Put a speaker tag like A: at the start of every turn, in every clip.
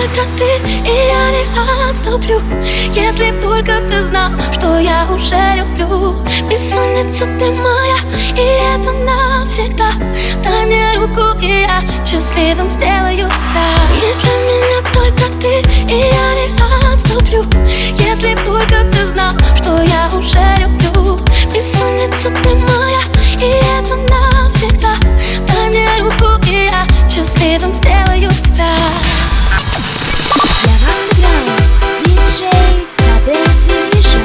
A: только ты, и я не отступлю. Если б только ты знал, что я уже люблю. Бессонница ты моя, и это навсегда. Дай мне руку, и я счастливым сделаю тебя. Если меня только ты, и я не отступлю. Если б только ты знал, что я уже люблю. Бессонница ты моя, и это навсегда. Дай мне руку, и я счастливым сделаю тебя.
B: Для вас играет диджей Кабель Division.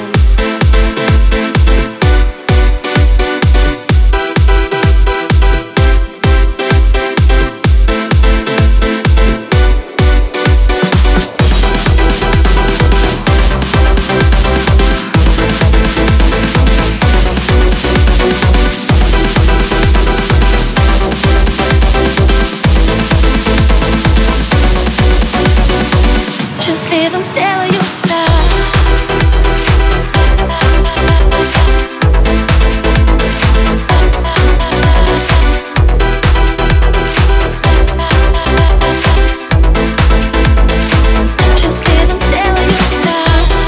A: Счастливым сделаю тебя. Счастливым сделаю тебя.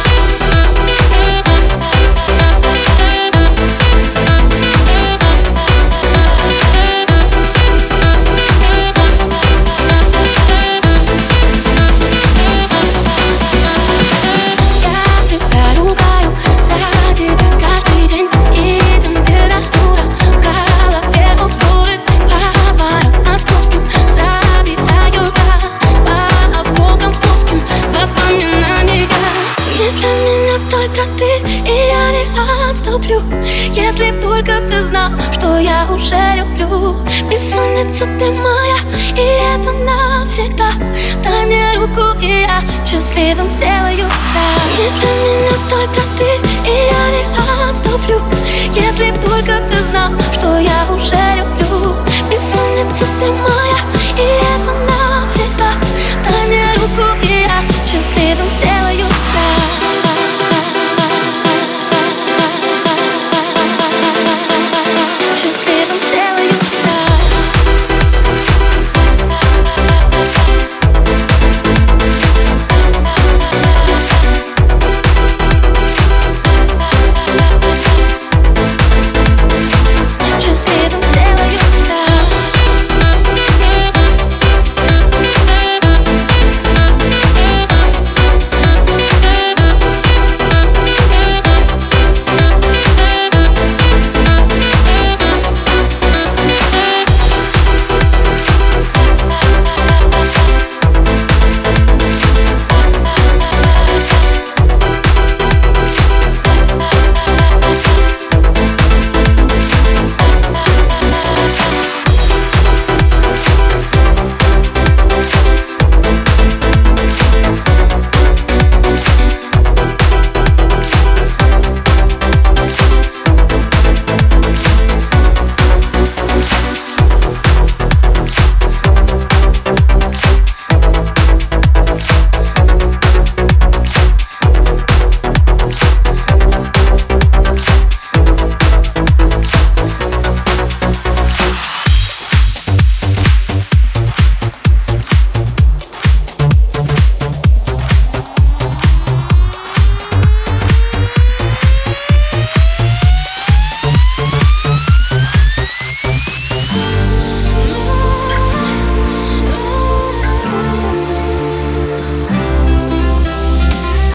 A: Если б только ты знал, что я уже люблю. Бессонница ты моя, и это навсегда. Дай мне руку, и я счастливым сделаю тебя. Если меня только ты, и я не отступлю. Если б только ты знал, что я уже